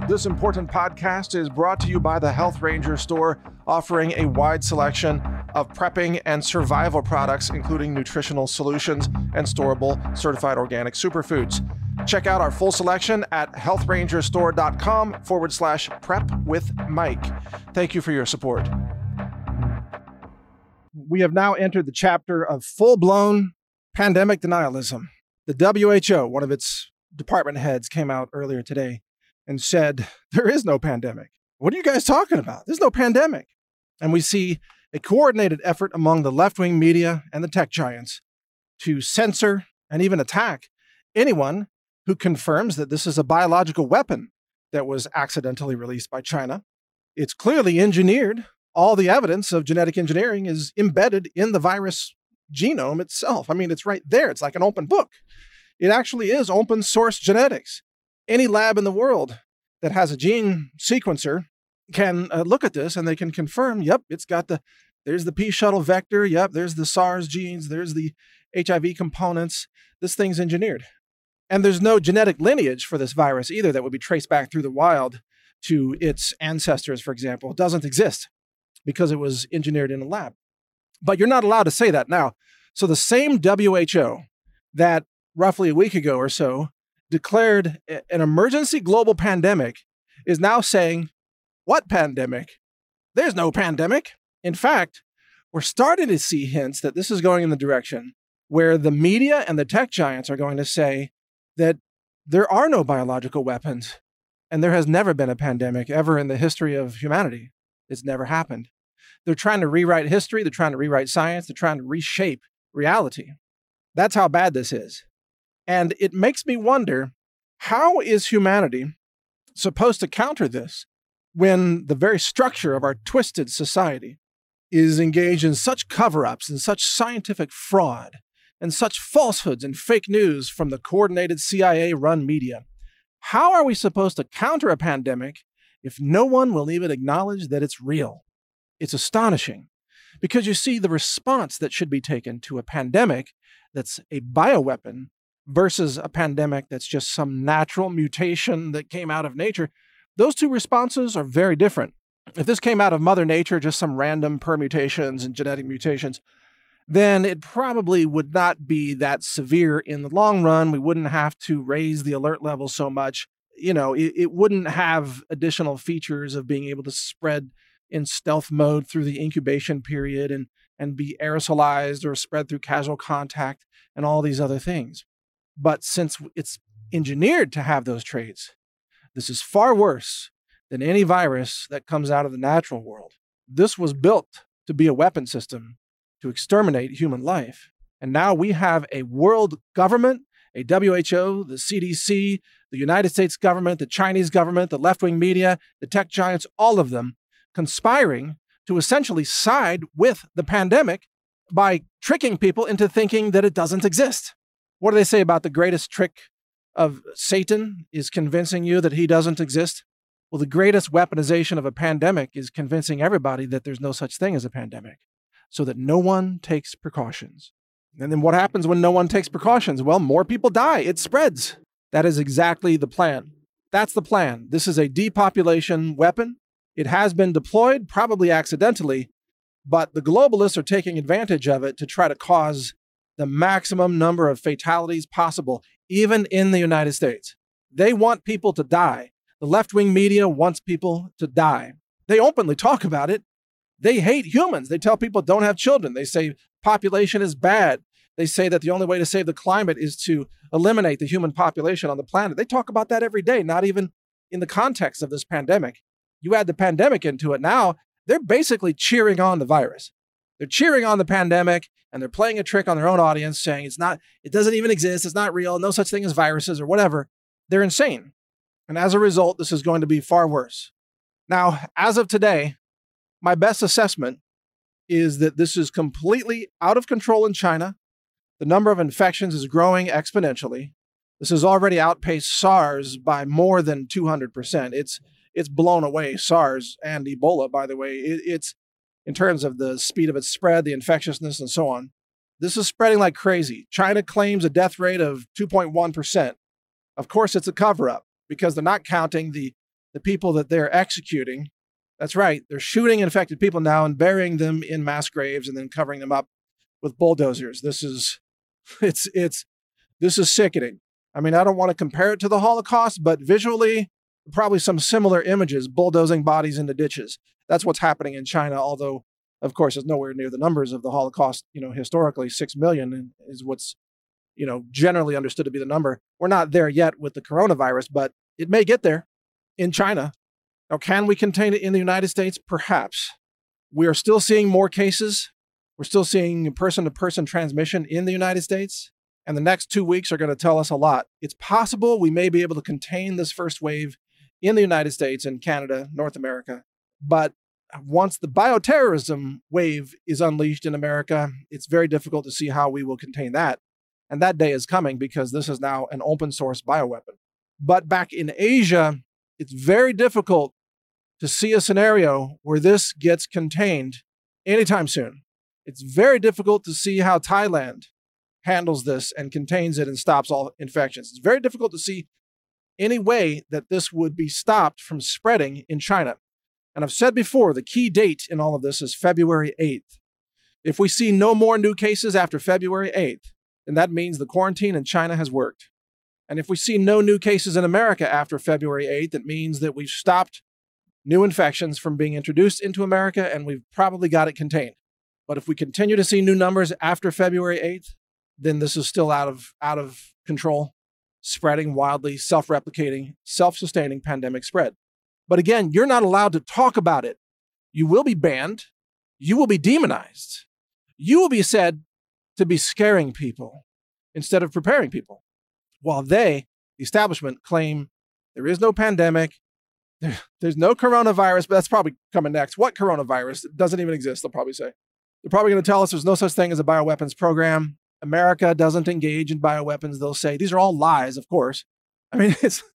This important podcast is brought to you by the Health Ranger store, offering a wide selection of prepping and survival products, including nutritional solutions and storable certified organic superfoods. Check out our full selection at healthrangerstore.com/prep with Mike. Thank you for your support. We have now entered the chapter of full-blown pandemic denialism. The WHO, one of its department heads, came out earlier today and said, there is no pandemic. What are you guys talking about? There's no pandemic. And we see a coordinated effort among the left-wing media and the tech giants to censor and even attack anyone who confirms that this is a biological weapon that was accidentally released by China. It's clearly engineered. All the evidence of genetic engineering is embedded in the virus genome itself. I mean, it's right there. It's like an open book. It actually is open source genetics. Any lab in the world that has a gene sequencer can look at this and they can confirm, yep, there's the P shuttle vector, yep, there's the SARS genes, there's the HIV components. This thing's engineered. And there's no genetic lineage for this virus either that would be traced back through the wild to its ancestors, for example. It doesn't exist because it was engineered in a lab. But you're not allowed to say that now. So the same WHO that roughly a week ago or so declared an emergency global pandemic is now saying, what pandemic? There's no pandemic. In fact, we're starting to see hints that this is going in the direction where the media and the tech giants are going to say that there are no biological weapons and there has never been a pandemic ever in the history of humanity. It's never happened. They're trying to rewrite history. They're trying to rewrite science. They're trying to reshape reality. That's how bad this is. And it makes me wonder, how is humanity supposed to counter this when the very structure of our twisted society is engaged in such cover-ups and such scientific fraud and such falsehoods and fake news from the coordinated CIA-run media? How are we supposed to counter a pandemic if no one will even acknowledge that it's real? It's astonishing, because you see the response that should be taken to a pandemic that's a bioweapon versus a pandemic that's just some natural mutation that came out of nature. Those two responses are very different. If this came out of Mother Nature, just some random permutations and genetic mutations, then it probably would not be that severe in the long run. We wouldn't have to raise the alert level so much. You know, it wouldn't have additional features of being able to spread in stealth mode through the incubation period and be aerosolized or spread through casual contact and all these other things. But since it's engineered to have those traits, this is far worse than any virus that comes out of the natural world. This was built to be a weapon system to exterminate human life. And now we have a world government, a WHO, the CDC, the United States government, the Chinese government, the left-wing media, the tech giants, all of them conspiring to essentially side with the pandemic by tricking people into thinking that it doesn't exist. What do they say about the greatest trick of Satan is convincing you that he doesn't exist? Well, the greatest weaponization of a pandemic is convincing everybody that there's no such thing as a pandemic, so that no one takes precautions. And then what happens when no one takes precautions? Well, more people die. It spreads. That is exactly the plan. That's the plan. This is a depopulation weapon. It has been deployed, probably accidentally, but the globalists are taking advantage of it to try to cause the maximum number of fatalities possible, even in the United States. They want people to die. The left-wing media wants people to die. They openly talk about it. They hate humans. They tell people don't have children. They say population is bad. They say that the only way to save the climate is to eliminate the human population on the planet. They talk about that every day, not even in the context of this pandemic. You add the pandemic into it now, they're basically cheering on the virus. They're cheering on the pandemic, and they're playing a trick on their own audience, saying it doesn't even exist, it's not real, no such thing as viruses or whatever. They're insane. And as a result, this is going to be far worse. Now, as of today, my best assessment is that this is completely out of control in China. The number of infections is growing exponentially. This has already outpaced SARS by more than 200%. It's blown away SARS and Ebola, by the way. It's in terms of the speed of its spread, the infectiousness, and so on. This is spreading like crazy. China claims a death rate of 2.1%. Of course, it's a cover-up because they're not counting the the people that they're executing. That's right. They're shooting infected people now and burying them in mass graves and then covering them up with bulldozers. This is sickening. I mean, I don't want to compare it to the Holocaust, but visually, probably some similar images, bulldozing bodies into ditches. That's what's happening in China, although, of course, it's nowhere near the numbers of the Holocaust. Historically, 6 million is what's, generally understood to be the number. We're not there yet with the coronavirus, but it may get there in China. Now, can we contain it in the United States? Perhaps. We are still seeing more cases. We're still seeing person-to-person transmission in the United States. And the next 2 weeks are going to tell us a lot. It's possible we may be able to contain this first wave in the United States and Canada, North America. But once the bioterrorism wave is unleashed in America, it's very difficult to see how we will contain that. And that day is coming because this is now an open source bioweapon. But back in Asia, it's very difficult to see a scenario where this gets contained anytime soon. It's very difficult to see how Thailand handles this and contains it and stops all infections. It's very difficult to see any way that this would be stopped from spreading in China. And I've said before, the key date in all of this is February 8th. If we see no more new cases after February 8th, then that means the quarantine in China has worked. And if we see no new cases in America after February 8th, it means that we've stopped new infections from being introduced into America and we've probably got it contained. But if we continue to see new numbers after February 8th, then this is still out of control, spreading wildly, self-replicating, self-sustaining pandemic spread. But again, you're not allowed to talk about it. You will be banned. You will be demonized. You will be said to be scaring people instead of preparing people. While they, the establishment, claim there is no pandemic, there's no coronavirus, but that's probably coming next. What coronavirus? It doesn't even exist, they'll probably say. They're probably going to tell us there's no such thing as a bioweapons program. America doesn't engage in bioweapons, they'll say. These are all lies, of course. I mean, it's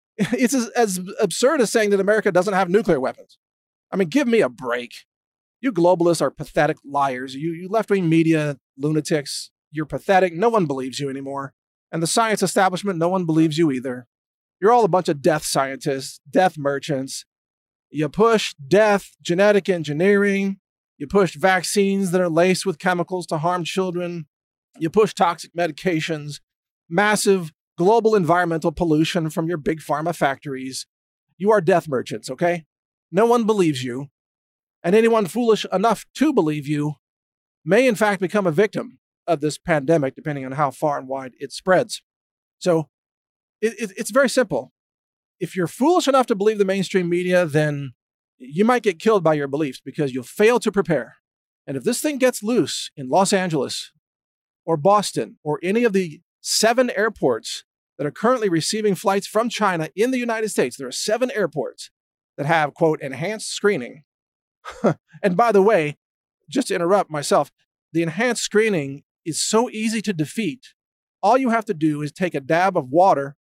as absurd as saying that America doesn't have nuclear weapons. I mean, give me a break. You globalists are pathetic liars. You left-wing media lunatics, you're pathetic. No one believes you anymore. And the science establishment, no one believes you either. You're all a bunch of death scientists, death merchants. You push death, genetic engineering. You push vaccines that are laced with chemicals to harm children. You push toxic medications, massive global environmental pollution from your big pharma factories. You are death merchants, okay? No one believes you. And anyone foolish enough to believe you may in fact become a victim of this pandemic, depending on how far and wide it spreads. So it's very simple. If you're foolish enough to believe the mainstream media, then you might get killed by your beliefs because you'll fail to prepare. And if this thing gets loose in Los Angeles or Boston or any of the 7 airports that are currently receiving flights from China in the United States, there are 7 airports that have, quote, enhanced screening. And by the way, just to interrupt myself, the enhanced screening is so easy to defeat. All you have to do is take a dab of water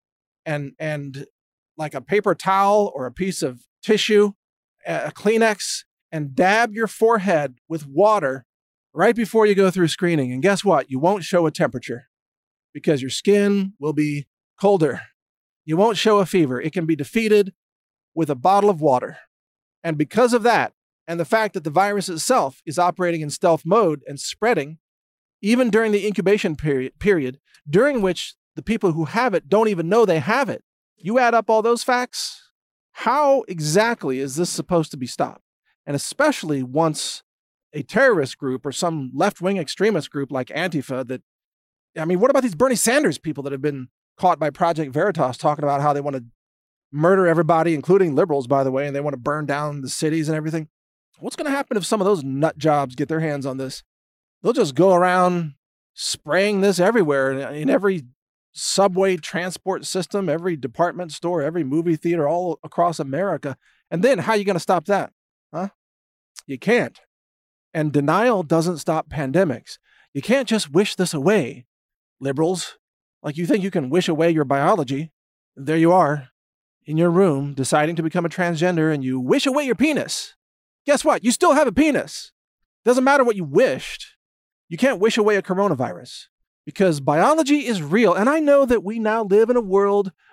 and like a paper towel or a piece of tissue, a Kleenex, and dab your forehead with water right before you go through screening. And guess what? You won't show a temperature because your skin will be colder. You won't show a fever. It can be defeated with a bottle of water. And because of that, and the fact that the virus itself is operating in stealth mode and spreading, even during the incubation period, during which the people who have it don't even know they have it. You add up all those facts, how exactly is this supposed to be stopped? And especially once a terrorist group or some left-wing extremist group like Antifa what about these Bernie Sanders people that have been caught by Project Veritas talking about how they want to murder everybody, including liberals, by the way, and they want to burn down the cities and everything? What's going to happen if some of those nut jobs get their hands on this? They'll just go around spraying this everywhere in every subway transport system, every department store, every movie theater all across America. And then how are you going to stop that? Huh? You can't. And denial doesn't stop pandemics. You can't just wish this away, liberals. Like you think you can wish away your biology. There you are in your room deciding to become a transgender and you wish away your penis. Guess what? You still have a penis. Doesn't matter what you wished. You can't wish away a coronavirus because biology is real. And I know that we now live in a world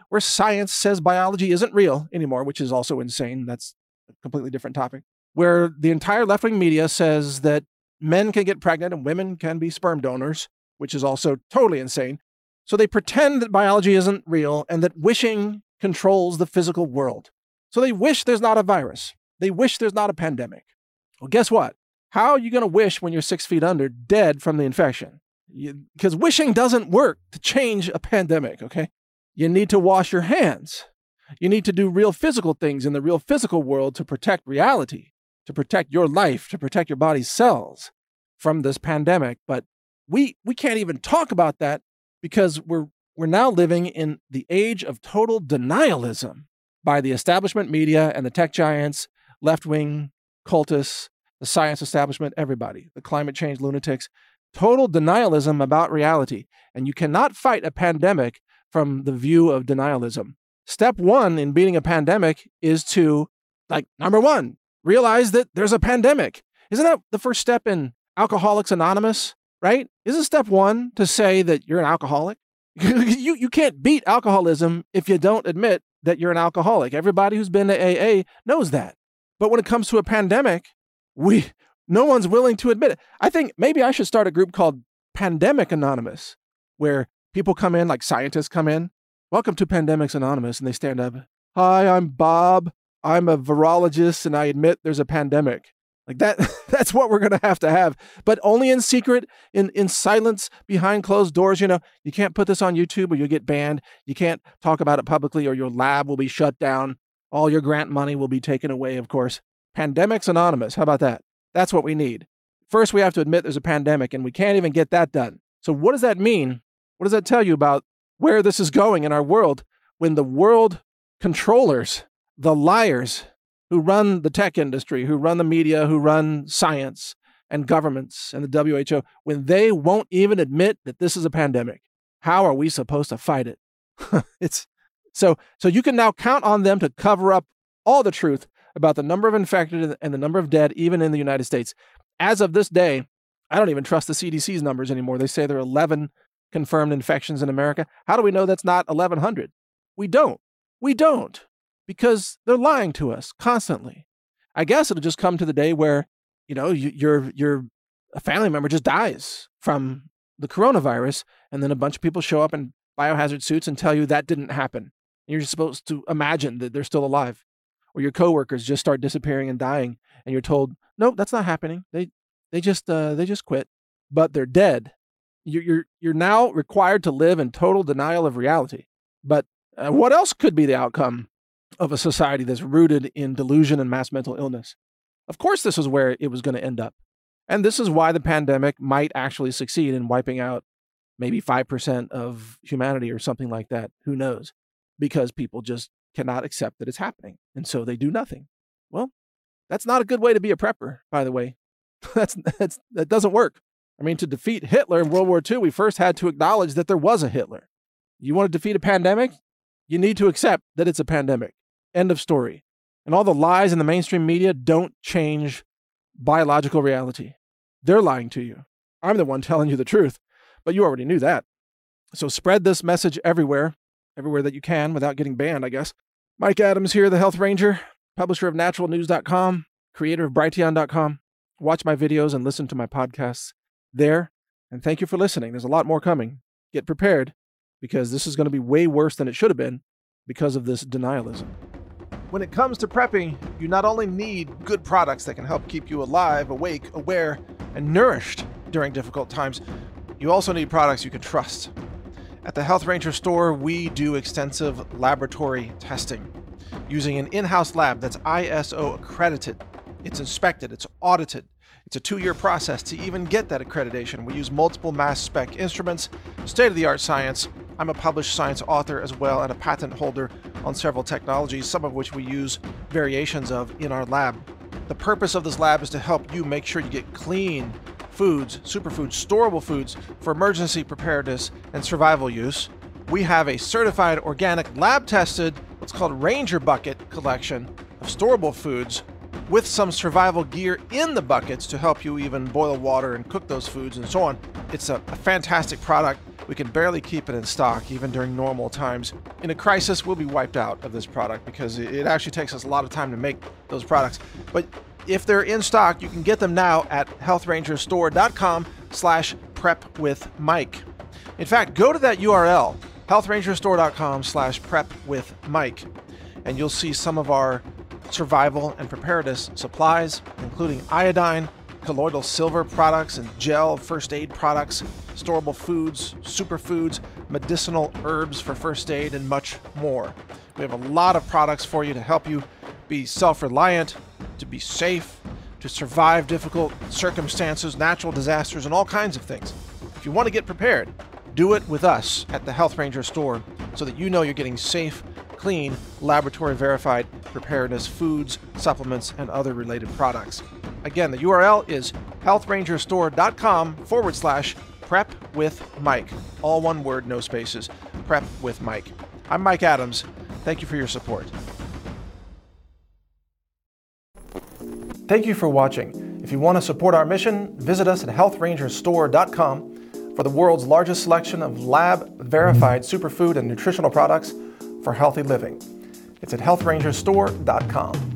where science says biology isn't real anymore, which is also insane. That's a completely different topic. Where the entire left-wing media says that men can get pregnant and women can be sperm donors, which is also totally insane. So they pretend that biology isn't real and that wishing controls the physical world. So they wish there's not a virus. They wish there's not a pandemic. Well, guess what? How are you going to wish when you're 6 feet under, dead from the infection? Because wishing doesn't work to change a pandemic, okay? You need to wash your hands. You need to do real physical things in the real physical world to protect reality, to protect your life, to protect your body's cells from this pandemic. But we can't even talk about that because we're now living in the age of total denialism by the establishment media and the tech giants, left-wing cultists, the science establishment, everybody, the climate change lunatics. Total denialism about reality. And you cannot fight a pandemic from the view of denialism. Step one in beating a pandemic is to, number one, realize that there's a pandemic. Isn't that the first step in Alcoholics Anonymous, right? Isn't step one to say that you're an alcoholic? You can't beat alcoholism if you don't admit that you're an alcoholic. Everybody who's been to AA knows that. But when it comes to a pandemic, no one's willing to admit it. I think maybe I should start a group called Pandemic Anonymous, where people come in, like scientists come in. Welcome to Pandemics Anonymous. And they stand up. Hi, I'm Bob. I'm a virologist and I admit there's a pandemic. Like that, that's what we're going to have, but only in secret, in silence, behind closed doors. You can't put this on YouTube or you'll get banned. You can't talk about it publicly or your lab will be shut down. All your grant money will be taken away, of course. Pandemics Anonymous. How about that? That's what we need. First, we have to admit there's a pandemic and we can't even get that done. So what does that mean? What does that tell you about where this is going in our world when the world controllers, the liars, who run the tech industry, who run the media, who run science and governments and the WHO, when they won't even admit that this is a pandemic? How are we supposed to fight it? So you can now count on them to cover up all the truth about the number of infected and the number of dead, even in the United States. As of this day, I don't even trust the CDC's numbers anymore. They say there are 11 confirmed infections in America. How do we know that's not 1,100? We don't. Because they're lying to us constantly. I guess it'll just come to the day where, a family member just dies from the coronavirus, and then a bunch of people show up in biohazard suits and tell you that didn't happen. And you're just supposed to imagine that they're still alive. Or your coworkers just start disappearing and dying, and you're told, no, that's not happening. They just quit, but they're dead. You're now required to live in total denial of reality. But what else could be the outcome of a society that's rooted in delusion and mass mental illness? Of course, this is where it was going to end up. And this is why the pandemic might actually succeed in wiping out maybe 5% of humanity or something like that. Who knows? Because people just cannot accept that it's happening. And so they do nothing. Well, that's not a good way to be a prepper, by the way. That doesn't work. I mean, to defeat Hitler in World War II, we first had to acknowledge that there was a Hitler. You want to defeat a pandemic? You need to accept that it's a pandemic. End of story. And all the lies in the mainstream media don't change biological reality. They're lying to you. I'm the one telling you the truth, but you already knew that. So spread this message everywhere that you can without getting banned, I guess. Mike Adams here, the Health Ranger, publisher of naturalnews.com, creator of Brighteon.com. Watch my videos and listen to my podcasts there. And thank you for listening. There's a lot more coming. Get prepared, because this is going to be way worse than it should have been because of this denialism. When it comes to prepping, you not only need good products that can help keep you alive, awake, aware, and nourished during difficult times, you also need products you can trust. At the Health Ranger store, we do extensive laboratory testing using an in-house lab that's ISO accredited. It's inspected, it's audited. It's a 2-year process to even get that accreditation. We use multiple mass spec instruments, state-of-the-art science. I'm a published science author as well and a patent holder on several technologies, some of which we use variations of in our lab. The purpose of this lab is to help you make sure you get clean foods, superfoods, storable foods for emergency preparedness and survival use. We have a certified organic lab-tested, what's called Ranger Bucket collection of storable foods with some survival gear in the buckets to help you even boil water and cook those foods and so on. It's a fantastic product. We can barely keep it in stock even during normal times. In a crisis, we'll be wiped out of this product because it actually takes us a lot of time to make those products. But if they're in stock, you can get them now at healthrangerstore.com/prepwithmike. In fact, go to that URL, healthrangerstore.com/prepwithmike, and you'll see some of our survival and preparedness supplies, including iodine, colloidal silver products and gel first aid products, storable foods, superfoods, medicinal herbs for first aid, and much more. We have a lot of products for you to help you be self-reliant, to be safe, to survive difficult circumstances, natural disasters, and all kinds of things. If you want to get prepared, do it with us at the Health Ranger store so that you know you're getting safe, clean, laboratory-verified preparedness foods, supplements, and other related products. Again, the URL is healthrangerstore.com/prepwithmike. All one word, no spaces. Prep with Mike. I'm Mike Adams. Thank you for your support. Thank you for watching. If you want to support our mission, visit us at healthrangerstore.com for the world's largest selection of lab-verified superfood and nutritional products for healthy living. It's at healthrangerstore.com.